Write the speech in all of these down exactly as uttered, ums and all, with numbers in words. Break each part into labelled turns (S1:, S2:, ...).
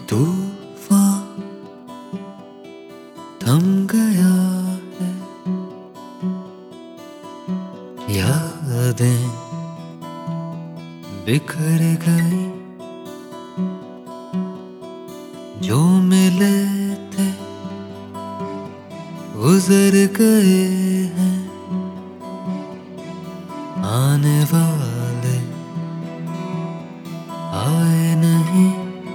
S1: तूफान थम गया है, यादें बिखर गई, जो मिले थे गुजर गए हैं, आने वाले आए नहीं।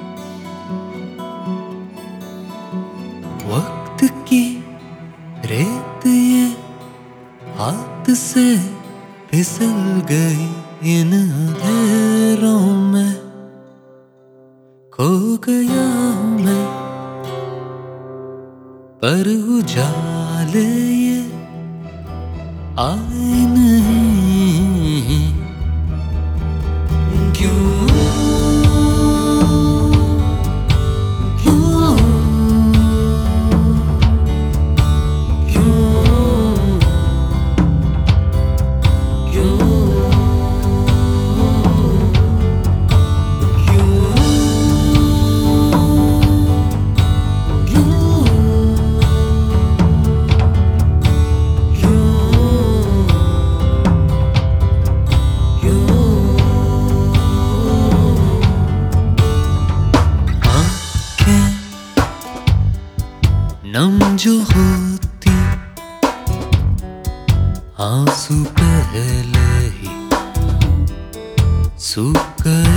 S1: वक्त की रेत ये हाथ से फिसल गई, इन अंधेरों में खो गया हूँ मैं, पर उजाले ये आए नहीं। क्यों क्यों नम जो होती, आंसू पहले ही सूख गए,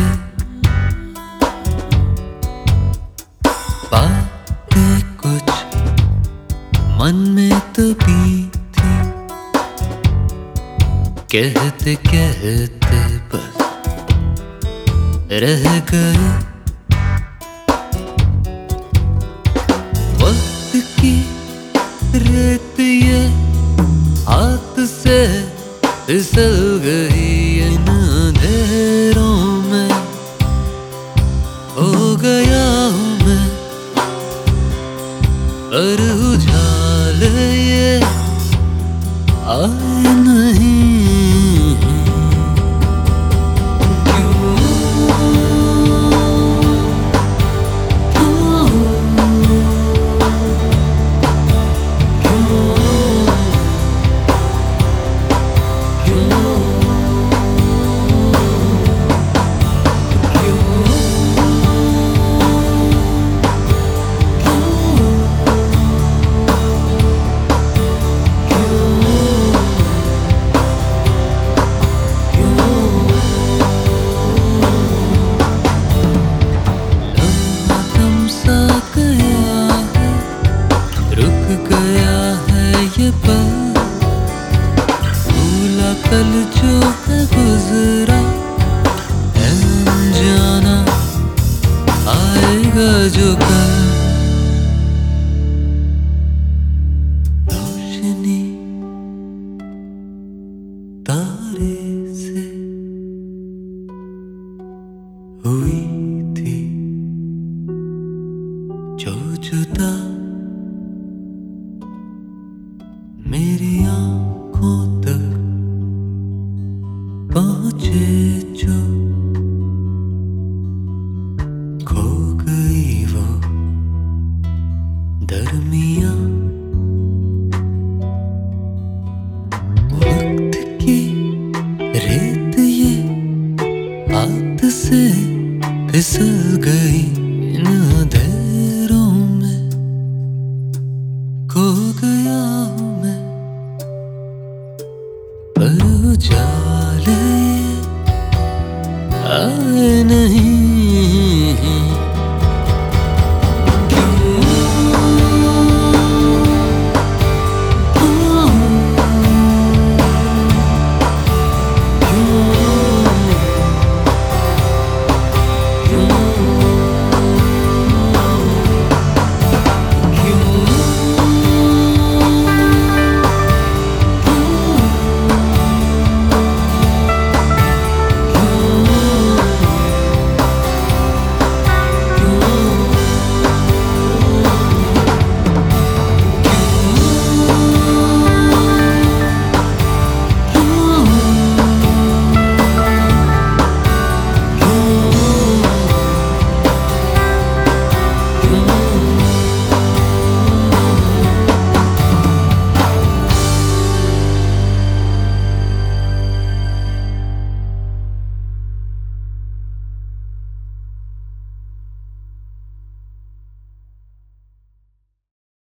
S1: बातें कुछ मन में तभी थी, कहते कहते बस रह गए। की रेत ये हाथ से फिसल गई, इन अंधेरों में हो गया हूँ मैं, पर उजाले ये आए नहीं। कल जो है गुजरा है जाना, आएगा जो कल। रोशनी तारे से हुई थी जो जुदा, मेरी आंखों तक पहुंचे जो, खो गई वो दरमिया। वक्त की रेत ये हाथ से फिसल गई, इन